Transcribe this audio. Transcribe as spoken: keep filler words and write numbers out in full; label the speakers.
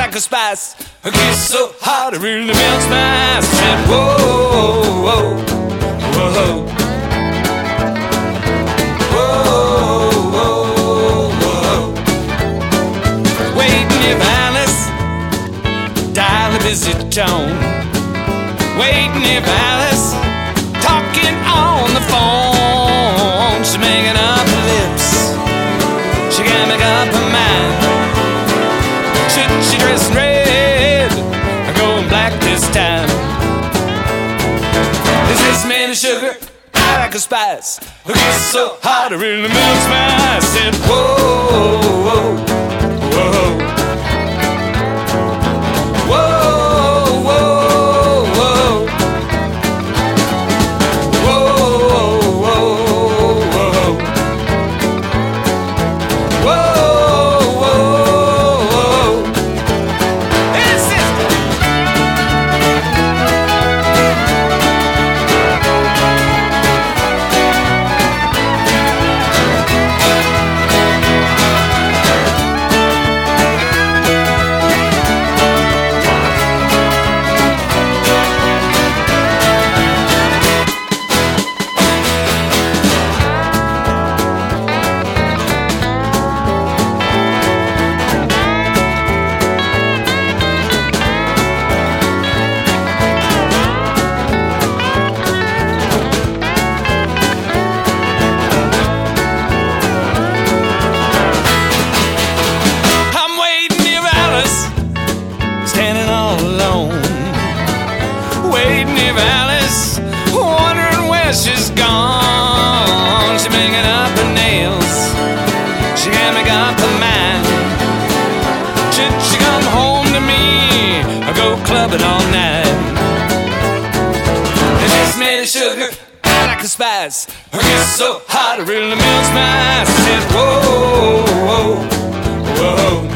Speaker 1: like a spice. Her kiss so hot, it really melts my ice. I said, whoa, whoa, whoa, whoa, whoa, whoa. Waiting if Alice dial a busy tone. Waiting if Alice talking on the phone. She's making up her lips, she can't make up her mind. Should she dress in red or going black this time? Is this man of sugar? I like a spice. Her kiss so hot, it really melts my eyes. I said, whoa, whoa, whoa, whoa. Waiting if Alice, wondering where she's gone. She's making up her nails, she can't make up her mind. Should she come home to me or go clubbing all night? And she's made of sugar, I like a spice. Her kiss so hot, it really melts my eyes. I said, whoa, whoa, whoa.